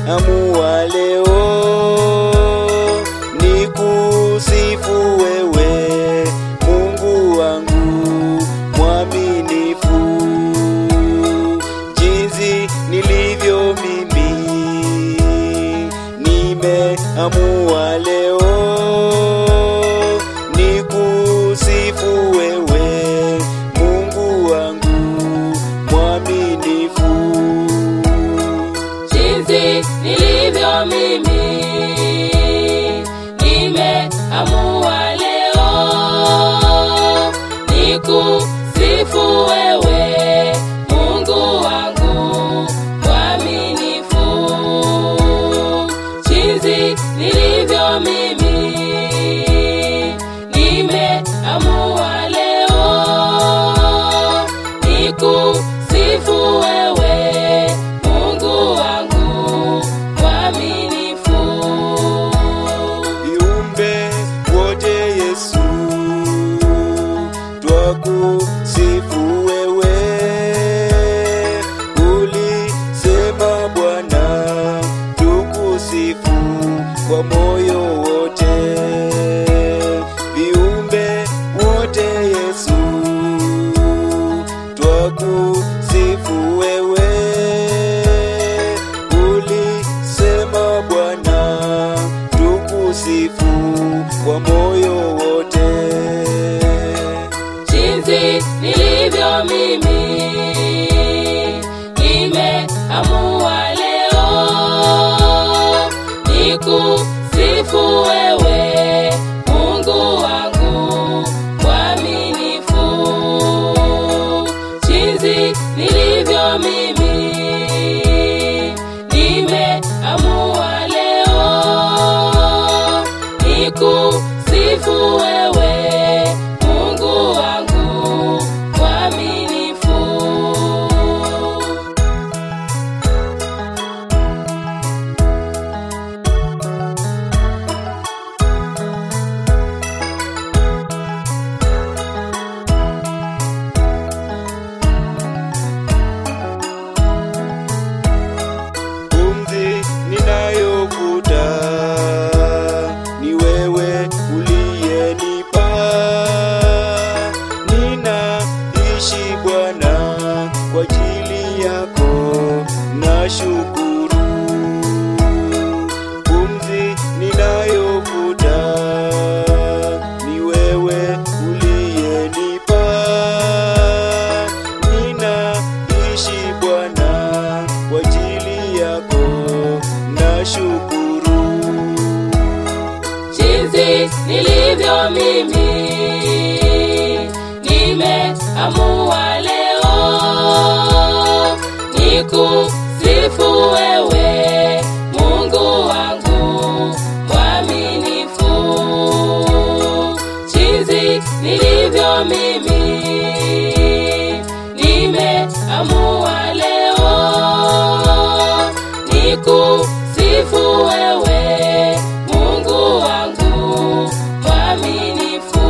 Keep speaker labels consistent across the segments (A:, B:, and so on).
A: nimeamua leo nikusifu wewe, Mungu wangu mwaminifu. Jinsi nilivyo mimi, nimeamua leo nikusifu wewe, Mungu wangu mwaminifu.
B: Jinsi nilivyo mimi, nimeamua leo nikusifu wewe, Mungu wangu mwaminifu. Jinsi nilivyo mimi, nimeamua leo nikusifu wewe, Mungu wangu mwaminifu.
A: Viumbe wote Yesu twakusifu wewe, ulisema Bwana tukusifu kwa moyo wote. Viumbe wote Yesu twakusifu wewe, ulisema Bwana tukusifu kwa moyo wote.
B: Jinsi nilivyo mimi, nimeamua leo nikusifu wewe, Mungu wangu mwaminifu. Jinsi nilivyo mimi, nimeamua leo nikusifu wewe, Mungu wangu mwaminifu.
A: Pumzi ninayovuta ni wewe uliyenipa, ninaishi Bwana kwa ajili yako, nashukuru. Pumzi ninayovuta ni wewe uliyenipa, ninaishi Bwana kwa ajili yako, nashukuru.
B: Jinsi nilivyo mimi, nimeamua leo nikusifu wewe, Mungu wangu mwaminifu. Jinsi nilivyo mimi, nimeamua leo nikusifu wewe, Mungu wangu mwaminifu.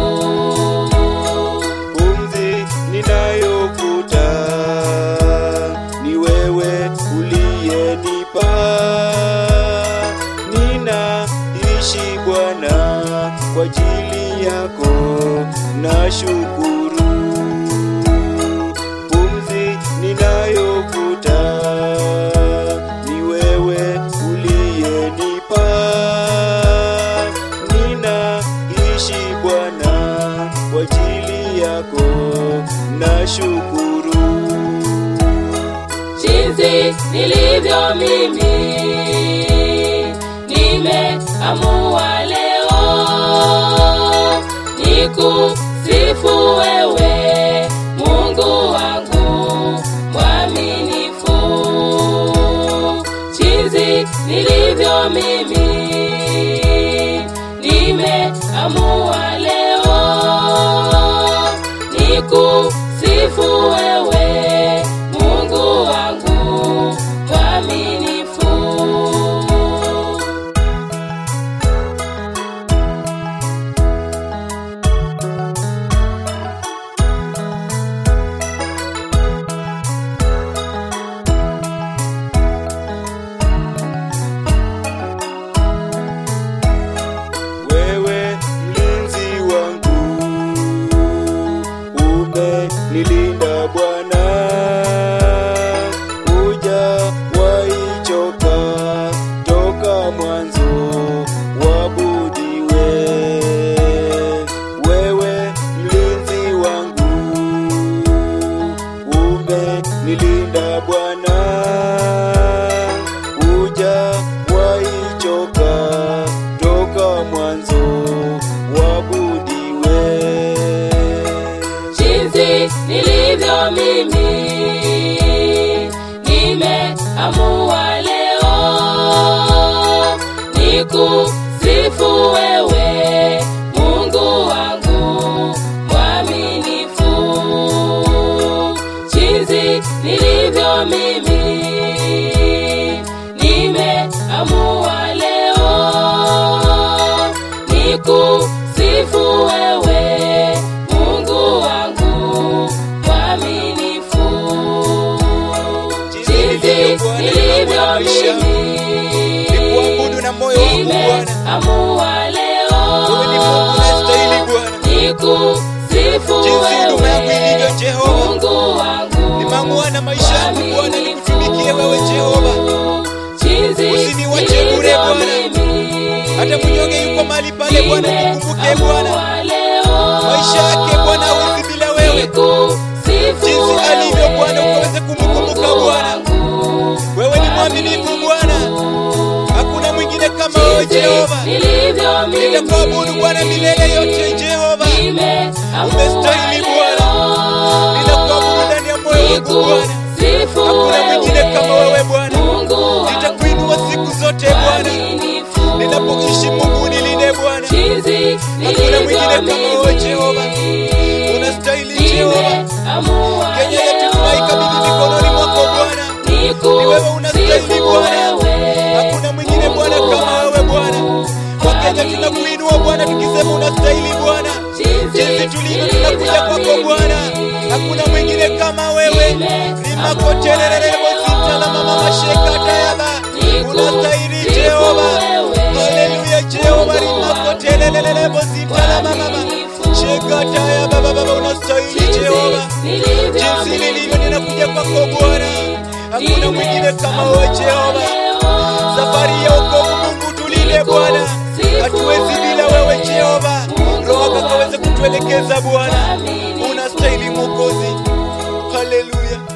A: Pumzi ninayovuta ni wewe uliyenipa, ninaishi Bwana kwa ajili yako, nashukuru. Pumzi ninayovuta ni wewe uliyenipa, ninaishi Bwana kwa ajili yako, nashukuru.
B: Jinsi nilivyo mimi, nimeamua leo nikusifu wewe, Mungu wangu mwaminifu. Jinsi nilivyo mimi, nimeamua leo nikusifu wewe, Mungu wangu mwaminifu. nilivyo mimi, nimeamua leo nikusifu wewe Mungu wangu mwaminifu. Jinsi nilivyo mimi, nimeamua leo nikusifu wewe Mungu wangu mwaminifu. Jinsi nilivyo mimi,
A: nikuabudu na moyo wangu Bwana.
B: nimeamua leo
A: Wewe ni Mungu unastahili Bwana.
B: nikusifu
A: Jinsi huduma yangu ilivyo
B: wewe
A: Jehova,
B: Mungu wangu
A: nimeamua na maisha yangu Bwana nikutumikie wewe Jehova.
B: Jinsi
A: Usiniwache bure
B: nilivyo
A: Bwana.
B: mimi,
A: Hata mnyonge yuko mahali pale Bwana, nikumbuke Bwana.
B: nimeamua leo
A: Maisha yake Bwana hawezi bila wewe.
B: nikusifu
A: Jinsi alivyo Bwana
B: wewe
A: ukaweze kumkumbuka
B: Mungu
A: Bwana.
B: wangu
A: Wewe ni mwaminifu Bwana. Hakuna mwingine kama wewe Jehova.
B: nilivyo mimi,
A: Nitakuabudu Bwana milele yote Jehova. Umestahili Bwana. Ninakuabudu ndani ya moyo wangu Bwana. Hakuna mwingine kama wewe Bwana. Nitakuinua siku zote Bwana. Ninapoishi Mungu nilinde Bwana. Hakuna mwingine kama wewe Jehova. Unastahili Jehova. Kenya yetu tunaikabidhi mikononi mwako Bwana. Ni wewe unastahili Bwana. Hakuna mwingine Bwana kama wewe Bwana. Wakenya tunakuinua Bwana tukisema unastahili Bwana. Jinsi tulivyo tunakuja kwako Bwana. Hakuna mwingine kama wewe. Rimakotelelelebo sitala mama masheka tayaba. Unastahili Jehova. Haleluya Jehova. Rimakotelelelebo sitala mama sheka tayaba baba unastahili Jehova. Jinsi nilivyo ninakuja kwako Bwana. Hakuna mwingine kama wewe Jehova. Safari ya wokovu Mungu tulinde Bwana. Hatuwezi bila wewe Jehova. Roho akaweze kutuelekeza Bwana. Unastahili Mwokozi. Haleluya.